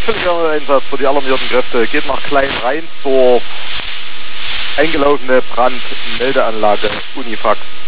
völliger Einsatz für die alarmierten Kräfte. Geht nach Klein-Rheinsdorf. Eingelaufene Brandmeldeanlage Unifax.